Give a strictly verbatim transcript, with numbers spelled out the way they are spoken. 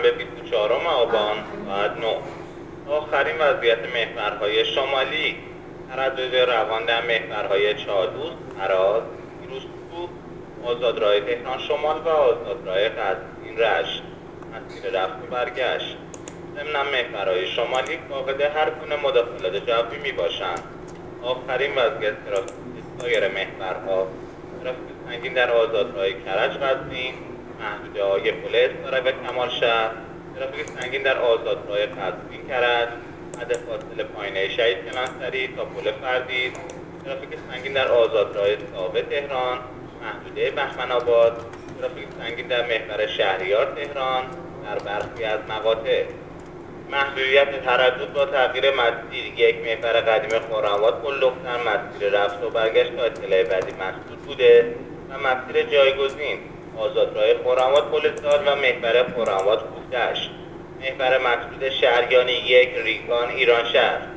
شنبه بیست و چهارم آبان ساعت نه. آخرین وضعیت محورهای شمالی: تردد روان در محورهای چالوس، هرات، پیروزکوه، آزادراه تهران شمال و آزادراه قزوین رشت. مسیر رفت و برگشت: ضمن محورهای شمالی فاقد هر گونه مداخلت جوی می باشند. آخرین وضعیت ترافیک سایر محورها: ترافیک سنگین در آزادراه کرج قزوین، محدوده‌های پل استاره و کمالشهر، ترافیک سنگین در آزادراه قزوین کرج، حد فاصله پایینه شهید کلانتری تا پل فردید، ترافیک سنگین در آزادراه ساوه تهران، محدوده بهمن آباد، ترافیک سنگین در محور شهریار تهران در برخی از مقاطع. محدودیت تردد با تغییر مسیر: یک محور قدیم خرم‌آباد پل لختن مسیر رفت و برگشت تا اطلاع بعدی مسدود بوده و مسیر جایگزین: آزادراه خرم‌آباد پل سال و محور خرم‌آباد کوه‌دشت. محور مسدود شهریانی یک ریگان ایران شهر.